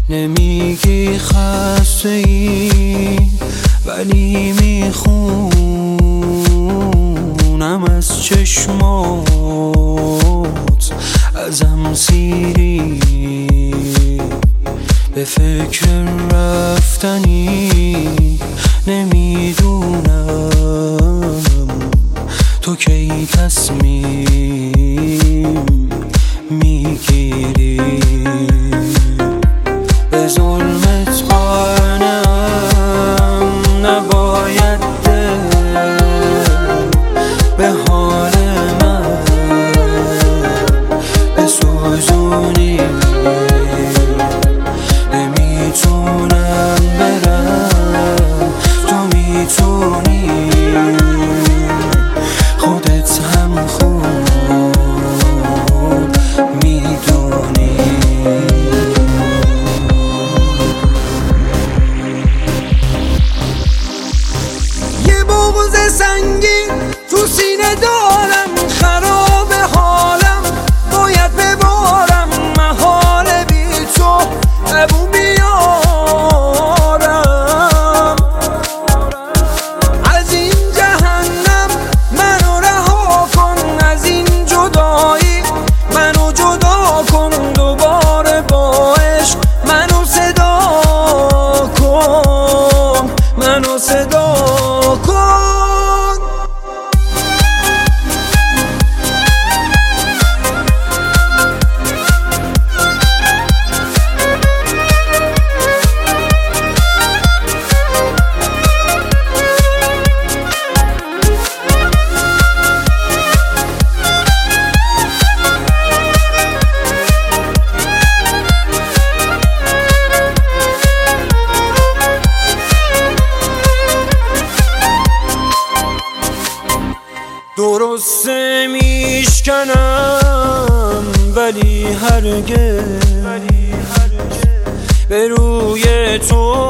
نمیگی خسته ای ولی میخونم از چشمات ازم سیری، به فکر رفتنی نمیدونم تو کی تصمیم میگیری. به ظلمت قانم نباید دل به حال من بسوزونی، نمیتونم برم تو میتونی، خودت هم خوب میدونی. یه بغض سنگین تو سینه دارم، خراب حالم باید ببارم، محال بی تو ابو بیارم. از این جهنم منو رها کن، از این جدایی منو جدا کن، دوباره با عشق منو صدا کن، منو صدا کن. درسته میشکنم ولی هرگز به روی تو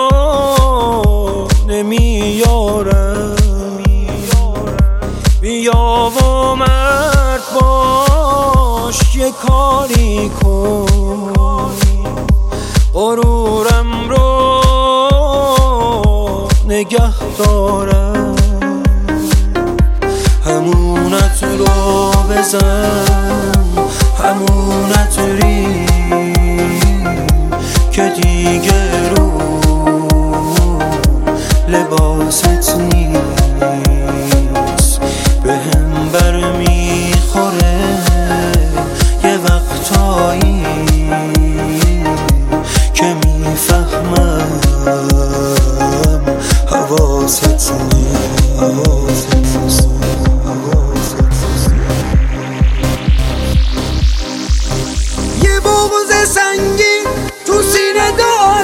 نمیارم. بیا و مرد باش یه کاری کن، غرورم رو نگه دارم، همونت رو بزن همونت ری که دیگه رو لباست نیست. به هم برمیخوره یه وقتایی که میفهمم حواست نیست. یه بغض سنگین تو سینه دارم،